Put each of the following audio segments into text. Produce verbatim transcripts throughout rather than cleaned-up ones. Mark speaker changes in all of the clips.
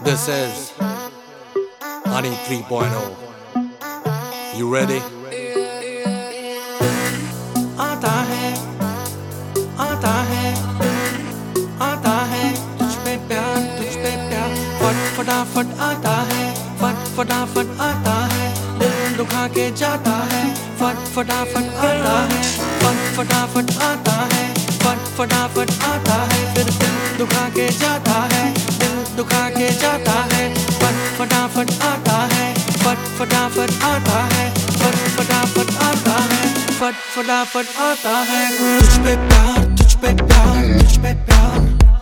Speaker 1: This is Honey three point oh. You ready?
Speaker 2: आता है, आता है, आता है तुझ पे प्यार, तुझ पे प्यार फट फटाफट आता है, फट फटाफट आता है, दिल दुखा के जाता है, फट फटाफट आता है, फट फटाफट आता है, फट फटाफट आता है, फिर दिल दुखा के जाता है, दिल दुखा के जाता है, फट फटाफट आता है, फट फटाफट आता है, फट फटाफट आता है, फट फटाफट आता है। तुझ पे प्यार, तुझ पे प्यार, तुझ पे प्यार,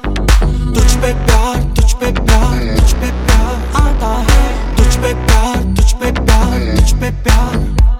Speaker 2: तुझ पे प्यार, तुझ पे प्यार, तुझ पे प्यार आता है। तुझ पे प्यार, तुझ पे प्यार, तुझ पे प्यार,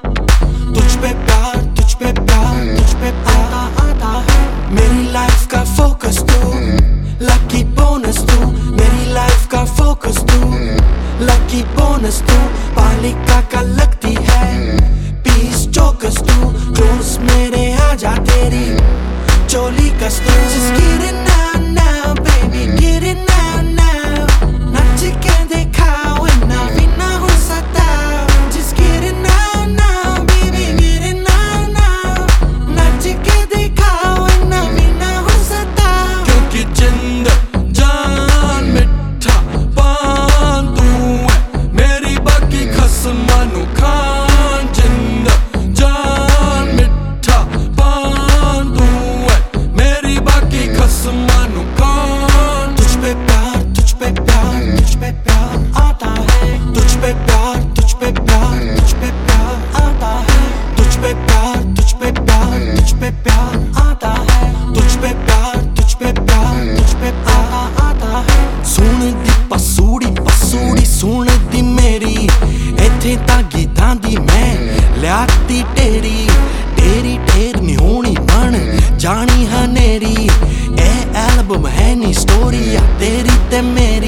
Speaker 2: तुझ पे प्यार, तुझ पे प्यार, तुझ पे आता आता है। मेरी लाइफ का फोकस तू, लकी बोनस तू, मेरी लाइफ का फोकस तू, लकी बोनस तू, पालिका का लगती है पीस चौकस तू, क्लोज मेरे आजा तेरी चोली कस तू। Just get it now now baby, get it now now, नाच के दिखाओ ना बिना हो सकता। Just get it now now baby, get it now now, नाच के दिखाओ ना बिना हो सकता।
Speaker 1: क्योंकि जिंद जान मिठा पान तू है, मेरी बाकी खस्मा नु खान। जिंद जान मिठा पान तू है, मेरी बाकी खस्मा नु खान।
Speaker 2: तुझ पे प्यार, तुझ पे प्यार, तुझ पे प्यार आता है। तुझ पे प्यार, तुझ पे प्यार, तुझ पे प्यार आता है। तुझ पे प्यार, तुझ पे प्यार, तुझ पे प्यार आता है। तुझ पे प्यार, तुझ पे प्यार, तुझ पे प्यार आता है। सुन दी पसूड़ी पसूड़ी सुन दी मेरी, इत्थे तां गीतां दी मैं लियाती ढेरी। ढेरी ढेर नी होनी बन जानी हनेरी, ए एल्बम है नी स्टोरी आ तेरी ते मेरी।